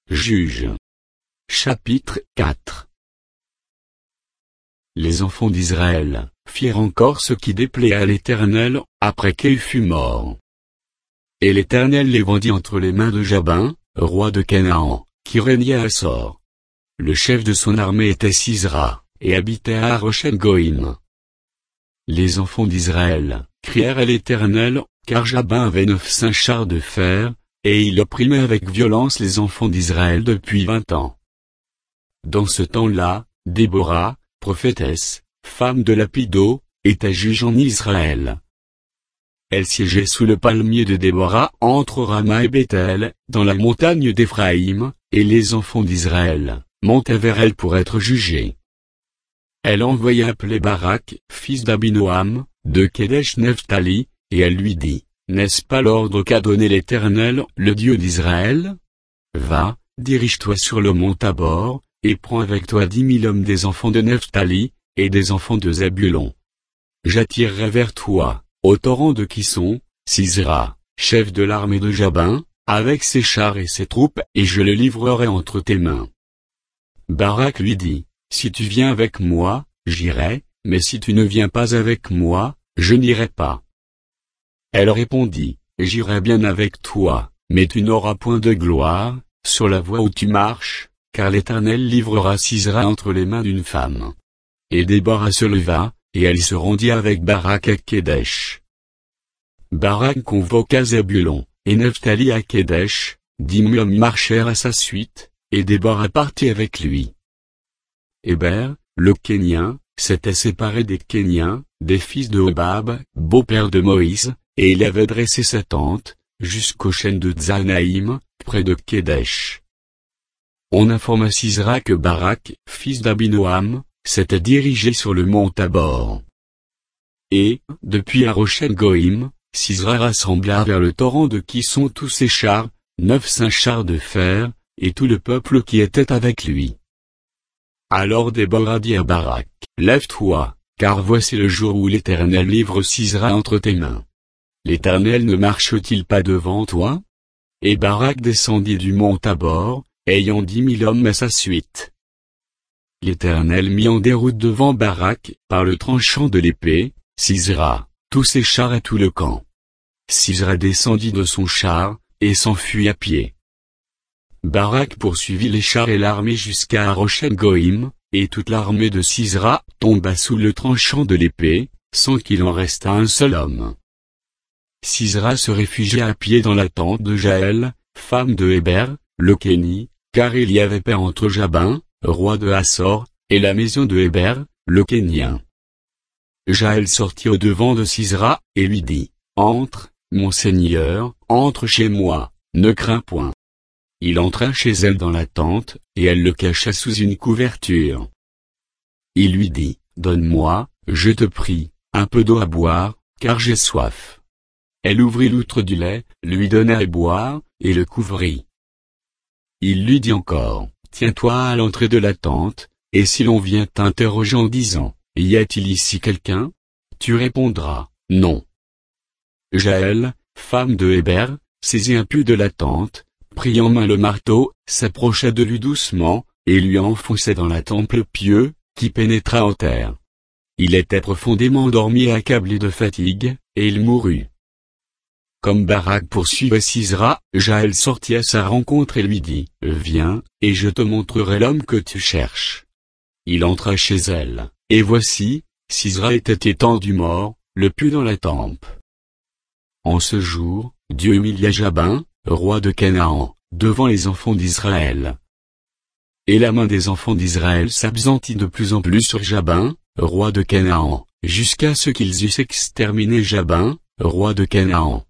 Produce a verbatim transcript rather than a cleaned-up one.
Juges. Chapitre quatre. Les enfants d'Israël firent encore ce qui déplaît à l'Éternel, après qu'Éhu fut mort. Et l'Éternel les vendit entre les mains de Jabin, roi de Canaan, qui régnait à Assor. Le chef de son armée était Sisra, et habitait à Harosheth-Goïm. Les enfants d'Israël crièrent à l'Éternel, car Jabin avait neuf cents chars de fer, et il opprimait avec violence les enfants d'Israël depuis vingt ans. Dans ce temps-là, Déborah, prophétesse, femme de Lapido, était juge en Israël. Elle siégeait sous le palmier de Déborah entre Rama et Béthel, dans la montagne d'Éphraïm, et les enfants d'Israël montaient vers elle pour être jugés. Elle envoya appeler Barak, fils d'Abinoam, de Kédesh-Nephtali, et elle lui dit, « N'est-ce pas l'ordre qu'a donné l'Éternel, le Dieu d'Israël? Va, dirige-toi sur le mont Tabor, et prends avec toi dix mille hommes des enfants de Nephtali, et des enfants de Zébulon. J'attirerai vers toi, au torrent de Kison, Sisera, chef de l'armée de Jabin, avec ses chars et ses troupes, et je le livrerai entre tes mains. » Barak lui dit, « Si tu viens avec moi, j'irai, mais si tu ne viens pas avec moi, je n'irai pas. » Elle répondit, « J'irai bien avec toi, mais tu n'auras point de gloire, sur la voie où tu marches, car l'Éternel livrera Sisera entre les mains d'une femme. » Et Déborah se leva, et elle se rendit avec Barak à Kédesh. Barak convoqua Zébulon, et Nephtali à Kédesh, dix mille hommes marchèrent à sa suite, et Déborah partit avec lui. Héber, le Kénien, s'était séparé des Kéniens, des fils de Hobab, beau-père de Moïse, et il avait dressé sa tente, jusqu'aux chênes de Tzanaïm, près de Kédesh. On informa Sisera que Barak, fils d'Abinoam, s'était dirigé sur le mont Tabor. Et, depuis Harosheth-Goïm, Sisera rassembla vers le torrent de Kison tous ses chars, neuf cents chars de fer, et tout le peuple qui était avec lui. Alors Déborah dit à Barak, « Lève-toi, car voici le jour où l'Éternel livre Sisera entre tes mains. L'Éternel ne marche-t-il pas devant toi ?» Et Barak descendit du mont Tabor, ayant dix mille hommes à sa suite. L'Éternel mit en déroute devant Barak, par le tranchant de l'épée, Sisera, tous ses chars et tout le camp. Sisera descendit de son char, et s'enfuit à pied. Barak poursuivit les chars et l'armée jusqu'à Harosheth-Goïm, et toute l'armée de Sisera tomba sous le tranchant de l'épée, sans qu'il en restât un seul homme. Sisera se réfugia à pied dans la tente de Jaël, femme de Héber, le Kéni, car il y avait paix entre Jabin, roi de Assor, et la maison de Héber, le Kénien. Jaël sortit au devant de Sisera, et lui dit, « Entre, mon seigneur, entre chez moi, ne crains point. » Il entra chez elle dans la tente, et elle le cacha sous une couverture. Il lui dit, « Donne-moi, je te prie, un peu d'eau à boire, car j'ai soif. » Elle ouvrit l'outre du lait, lui donna à boire, et le couvrit. Il lui dit encore, « Tiens-toi à l'entrée de la tente, et si l'on vient t'interroger en disant, « Y a-t-il ici quelqu'un ?» tu répondras, « Non. » Jaël, femme de Héber, saisit un pieu de la tente, prit en main le marteau, s'approcha de lui doucement, et lui enfonça dans la tempe le pieu, qui pénétra en terre. Il était profondément endormi et accablé de fatigue, et il mourut. Comme Barak poursuivait Sisera, Jaël sortit à sa rencontre et lui dit, « Viens, et je te montrerai l'homme que tu cherches. » Il entra chez elle, et voici, Sisera était étendu mort, le pieu dans la tempe. En ce jour, Dieu humilia Jabin, roi de Canaan, devant les enfants d'Israël. Et la main des enfants d'Israël s'appesantit de plus en plus sur Jabin, roi de Canaan, jusqu'à ce qu'ils eussent exterminé Jabin, roi de Canaan.